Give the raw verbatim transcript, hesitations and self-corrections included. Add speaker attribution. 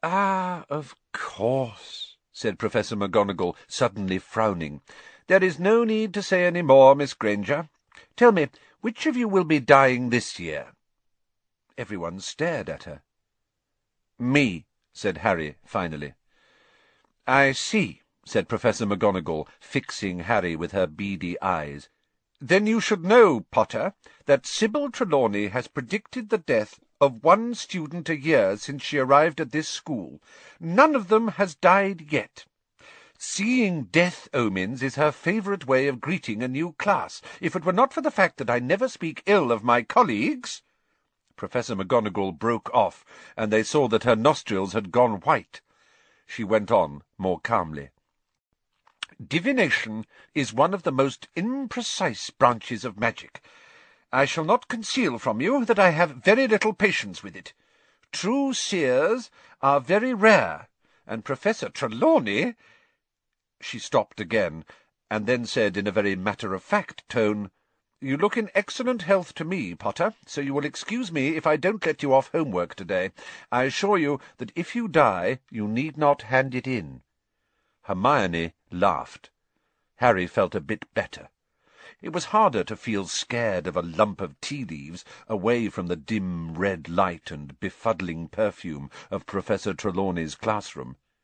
Speaker 1: "Ah, of course," said Professor McGonagall, suddenly frowning. "There is no need to say any more, Miss Granger. Tell me, which of you will be dying this year?" Everyone stared at her. "Me," said Harry, finally. "I see," said Professor McGonagall, fixing Harry with her beady eyes. "Then you should know, Potter, that Sybil Trelawney has predicted the death of one student a year since she arrived at this school. None of them has died yet. Seeing death omens is her favourite way of greeting a new class. If it were not for the fact that I never speak ill of my colleagues—" Professor McGonagall broke off, and they saw that her nostrils had gone white. She went on more calmly. "Divination is one of the most imprecise branches of magic. I shall not conceal from you that I have very little patience with it. True seers are very rare, and Professor Trelawney—" She stopped again, and then said in a very matter-of-fact tone, "You look in excellent health to me, Potter, so you will excuse me if I don't let you off homework today. I assure you that if you die, you need not hand it in." Hermione laughed. Harry felt a bit better. It was harder to feel scared of a lump of tea-leaves away from the dim red light and befuddling perfume of Professor Trelawney's classroom.